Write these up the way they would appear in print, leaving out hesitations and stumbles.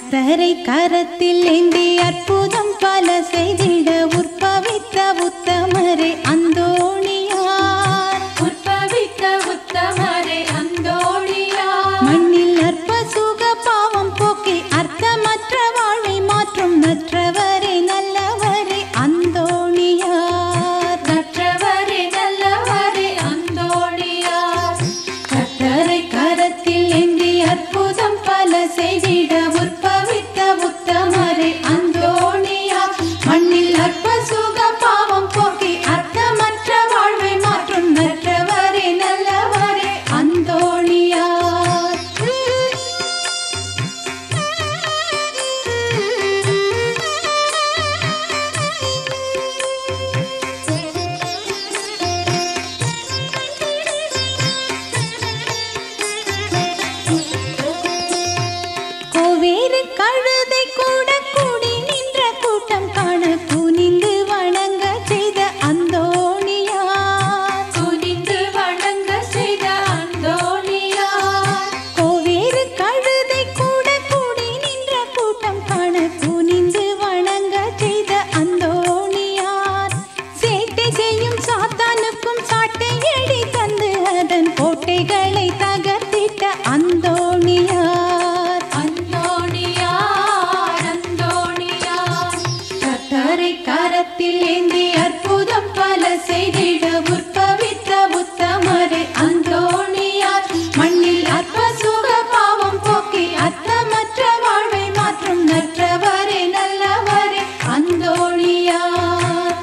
கர்த்தரை கரத்தில் ஏந்தி அற்புதம் பல செய்திட உற்பவித்த உத்தமரே அந்தோணியார். உற்பவித்த உத்தமரே அந்தோணியார். மண்ணில் அற்ப சுக பாவம் போக்கி அர்த்தமற்ற வாழ்வை மாற்றும் நற்றவரே நல்லவரே அந்தோணியார். நற்றவரே நல்லவரே அந்தோணியார். கர்த்தரை கரத்தில் ஏந்தி அற்புதம் பல செய்திட உற்பவித்த உத்தமரே அந்தோணியார். மண்ணில் அற்ப சுக பாவம் போக்கி அர்த்தமற்ற வாழ்வை மாற்றும் நற்றவரே நல்லவரே அந்தோணியார். கோவேறு கழுதை கூட கூடி நின்ற கூட்டம் காண குனிந்து வணங்க செய்த அந்தோணியார். துணிந்து வணங்க செய்த அந்தோணியார். கோவேறு கழுதை கூட கூடி நின்ற கூட்டம் காண குனிந்து வணங்க செய்த அந்தோணியார். சேட்டை செய்யும் சாத்தானுக்கும் சாட்டை எழி தந்து அதன் கோட்டைகளை தகர்த்திட்ட அந்தோணியார். அந்தோணியார் அந்தோணியார். கர்த்தரை கரத்தில் ஏந்தி அற்புதம் பல செய்திட உற்பவித்த உத்தமரே அந்தோணியார். மண்ணில் அற்ப சுக பாவம் போக்கி அர்த்தமற்ற வாழ்வை மாற்றும் நற்றவரே நல்லவரே அந்தோணியார்.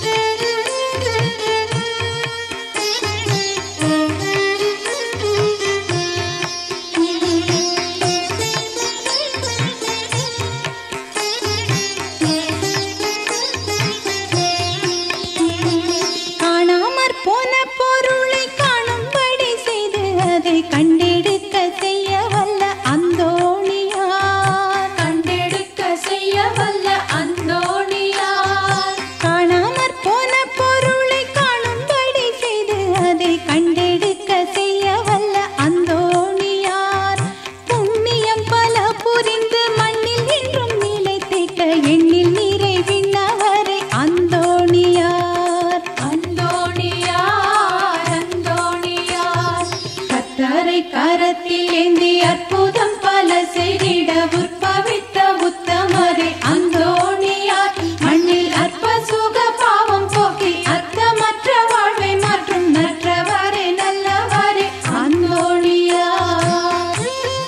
காணாமற் போன பொருளை காணும்படி செய்து அதை கண்டெடுக்க செய்ய வல்ல அந்தோணியார். கண்டெடுக்க செய்ய வல்ல அந்தோணியார். காணாமற் போன பொருளை காணும்படி செய்து அதை கண்டெடுக்க செய்ய வல்ல அந்தோணியார். புண்ணியம் பல புரிந்து மண்ணில் என்றும் நிலைத்திட்ட எண்ணில் நிறைவின்னவரே அந்தோணியார். அந்தோணியார் அந்தோணியார். கர்த்தரை கரத்தில் ஏந்தி அற்புதம் பல செய்திட உற்பவித்த உத்தமரே அந்தோணியார். மண்ணில் அற்ப சுக பாவம் போக்கி அர்த்தமற்ற வாழ்வை மாற்றும் நற்றவரே நல்லவரே அந்தோணியார்.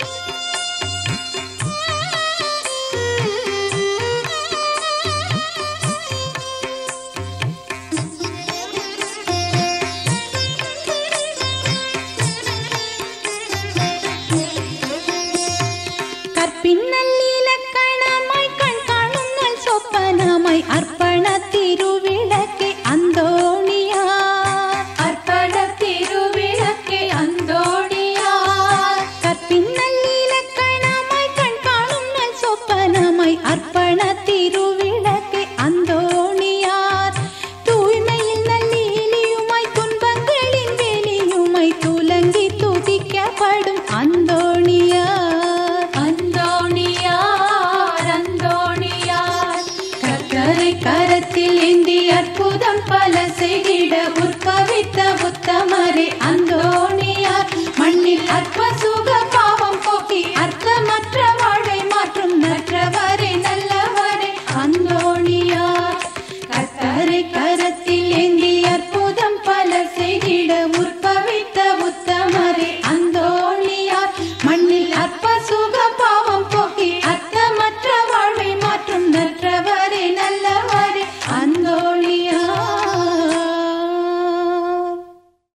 கற்பின்னல் இலக்கணமாய் கண் காணும் நல் சொப்பனமாய் அர்ப்பண திருவிளக்கே அந்தோணியார். அர்ப்பண திருவிளக்கே அந்தோணியார். கற்பின்னல் இலக்கணமாய் கண் காணும் நல் சொப்பனமாய் அர்ப்பண திருவிளக்கே அந்தோணியார். தூய்மையில் நல்லிலியுமாய் துன்பங்களின் வேலியுமாய் துலங்கி துதிக்கப்படும் அந்தோணியார். அந்தோணியார் அந்தோணியார். கர்த்தரை கரத்தில் ஏந்தி அற்புதம் பல செய்திட உற்பவித்த